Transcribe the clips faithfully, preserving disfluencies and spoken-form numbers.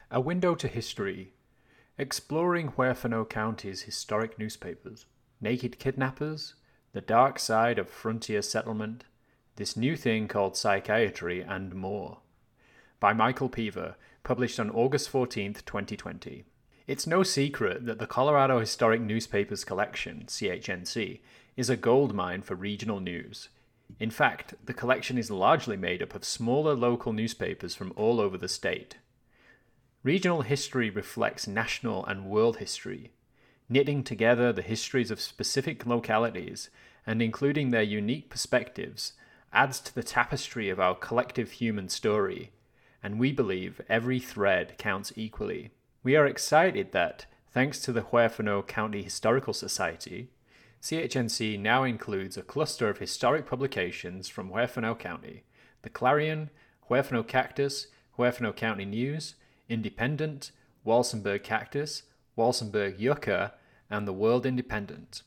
A Window to History, exploring Huerfano County's historic newspapers, naked kidnappers, the dark side of frontier settlement, this new thing called psychiatry, and more. By Michael Peaver, published on August fourteenth, twenty twenty. It's no secret that the Colorado Historic Newspapers Collection, C H N C, is a goldmine for regional news. In fact, the collection is largely made up of smaller local newspapers from all over the state. Regional history reflects national and world history, knitting together the histories of specific localities and including their unique perspectives adds to the tapestry of our collective human story, and we believe every thread counts equally. We are excited that, thanks to the Huerfano County Historical Society, C H N C now includes a cluster of historic publications from Huerfano County: The Clarion, Huerfano Cactus, Huerfano County News, Independent, Walsenburg Cactus, Walsenburg Yucca, and the World Independent.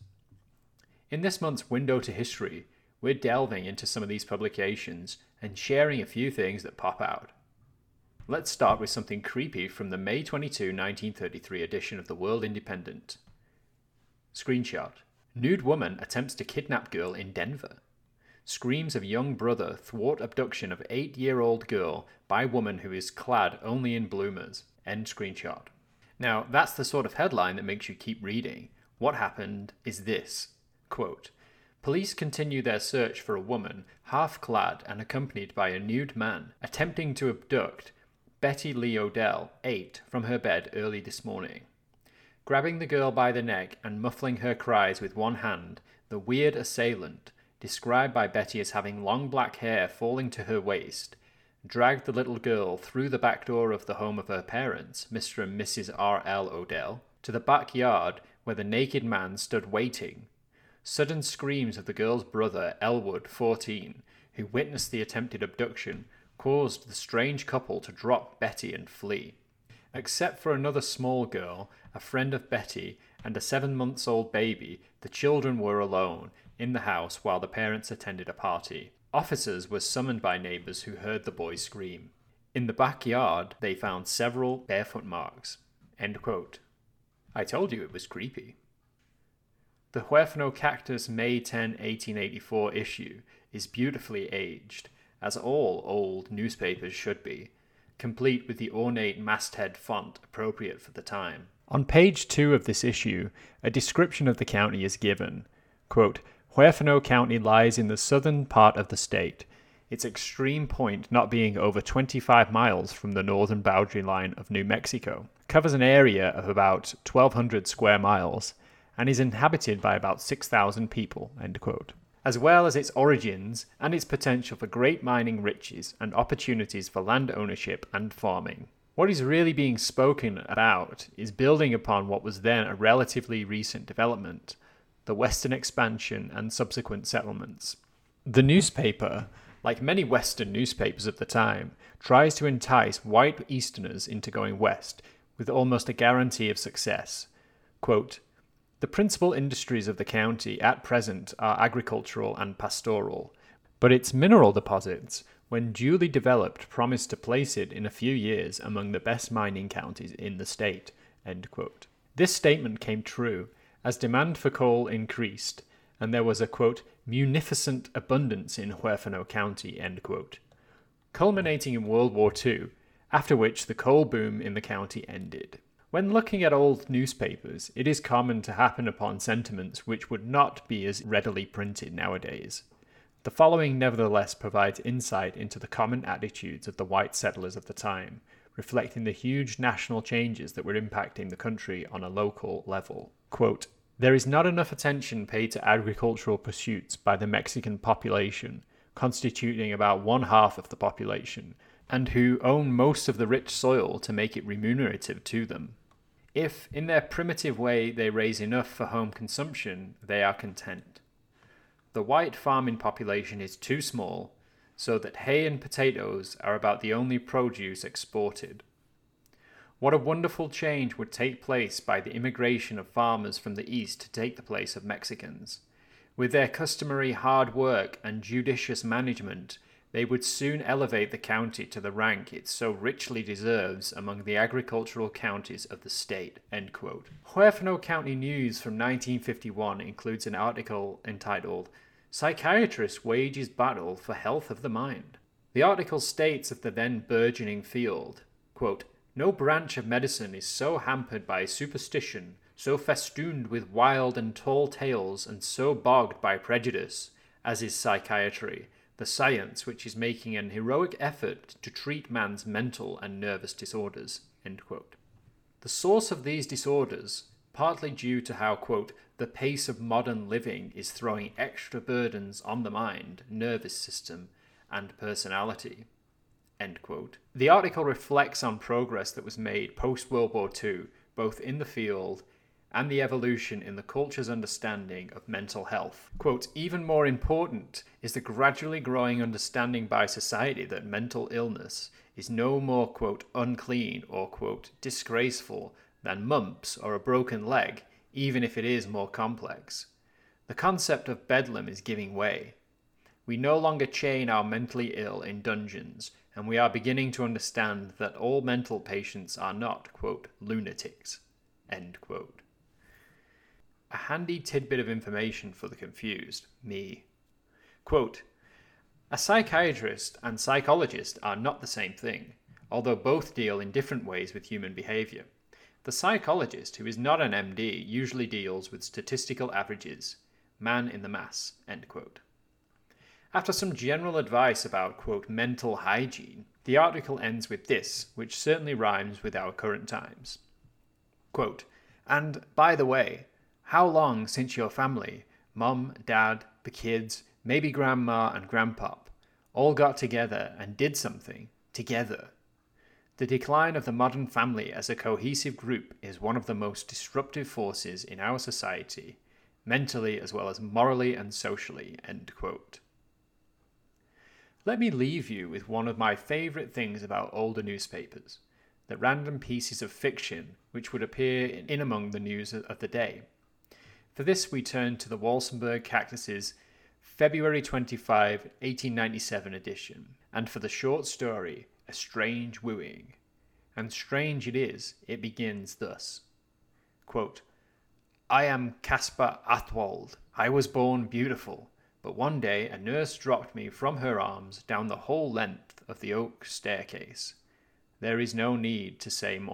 In this month's Window to History, we're delving into some of these publications and sharing a few things that pop out. Let's start with something creepy from the May twenty-second, nineteen thirty-three edition of the World Independent. Screenshot. Nude woman attempts to kidnap girl in Denver. Screams of young brother thwart abduction of eight-year-old girl by woman who is clad only in bloomers. End screenshot. Now, that's the sort of headline that makes you keep reading. What happened is this. Quote, police continue their search for a woman, half-clad and accompanied by a nude man, attempting to abduct Betty Lee Odell, eight, from her bed early this morning. Grabbing the girl by the neck and muffling her cries with one hand, the weird assailant, described by Betty as having long black hair falling to her waist, dragged the little girl through the back door of the home of her parents, Mister and Missus R L Odell, to the backyard where the naked man stood waiting. Sudden screams of the girl's brother, Elwood, fourteen, who witnessed the attempted abduction, caused the strange couple to drop Betty and flee. Except for another small girl, a friend of Betty, and a seven-month-old baby, the children were alone in the house while the parents attended a party. Officers were summoned by neighbors who heard the boy scream. In the backyard, they found several barefoot marks. End quote. I told you it was creepy. The Huerfano Cactus May tenth, eighteen eighty-four issue is beautifully aged, as all old newspapers should be, complete with the ornate masthead font appropriate for the time. On page two of this issue, a description of the county is given. Quote, Huerfano County lies in the southern part of the state, its extreme point not being over twenty-five miles from the northern boundary line of New Mexico, covers an area of about twelve hundred square miles, and is inhabited by about six thousand people, end quote, as well as its origins and its potential for great mining riches and opportunities for land ownership and farming. What is really being spoken about is building upon what was then a relatively recent development, the western expansion and subsequent settlements. The newspaper, like many western newspapers of the time, tries to entice white Easterners into going west with almost a guarantee of success. Quote, the principal industries of the county at present are agricultural and pastoral, but its mineral deposits, when duly developed, promise to place it in a few years among the best mining counties in the state. End quote. This statement came true, as demand for coal increased, and there was a, quote, munificent abundance in Huerfano County, end quote, culminating in World War Two, after which the coal boom in the county ended. When looking at old newspapers, it is common to happen upon sentiments which would not be as readily printed nowadays. The following nevertheless provides insight into the common attitudes of the white settlers of the time, reflecting the huge national changes that were impacting the country on a local level. Quote, there is not enough attention paid to agricultural pursuits by the Mexican population, constituting about one half of the population, and who own most of the rich soil to make it remunerative to them. If, in their primitive way, they raise enough for home consumption, they are content. The white farming population is too small, so that hay and potatoes are about the only produce exported. What a wonderful change would take place by the immigration of farmers from the east to take the place of Mexicans. With their customary hard work and judicious management, they would soon elevate the county to the rank it so richly deserves among the agricultural counties of the state." End quote. Huerfano County News from nineteen fifty-one includes an article entitled "Psychiatrist Wages Battle for Health of the Mind." The article states of the then burgeoning field, quote, "No branch of medicine is so hampered by superstition, so festooned with wild and tall tales, and so bogged by prejudice, as is psychiatry, the science which is making an heroic effort to treat man's mental and nervous disorders." End quote. The source of these disorders, partly due to how, quote, "the pace of modern living is throwing extra burdens on the mind, nervous system, and personality," end quote. The article reflects on progress that was made post-World War Two, both in the field and the evolution in the culture's understanding of mental health. Quote, "Even more important is the gradually growing understanding by society that mental illness is no more, quote, unclean or, quote, disgraceful than mumps or a broken leg, even if it is more complex. The concept of bedlam is giving way. We no longer chain our mentally ill in dungeons, and we are beginning to understand that all mental patients are not, quote, lunatics," end quote. A handy tidbit of information for the confused, me. Quote, "A psychiatrist and psychologist are not the same thing, although both deal in different ways with human behavior. The psychologist, who is not an M D, usually deals with statistical averages, man in the mass," end quote. After some general advice about, quote, mental hygiene, the article ends with this, which certainly rhymes with our current times. Quote, "And, by the way, how long since your family, mom, dad, the kids, maybe grandma and grandpop, all got together and did something together? The decline of the modern family as a cohesive group is one of the most disruptive forces in our society, mentally as well as morally and socially," end quote. Let me leave you with one of my favourite things about older newspapers, the random pieces of fiction which would appear in among the news of the day. For this we turn to the Walsenburg Cactus's February twenty-fifth, eighteen ninety-seven edition, and for the short story, A Strange Wooing. And strange it is, it begins thus. Quote, "I am Caspar Athwold. I was born beautiful, but one day a nurse dropped me from her arms down the whole length of the oak staircase. There is no need to say more."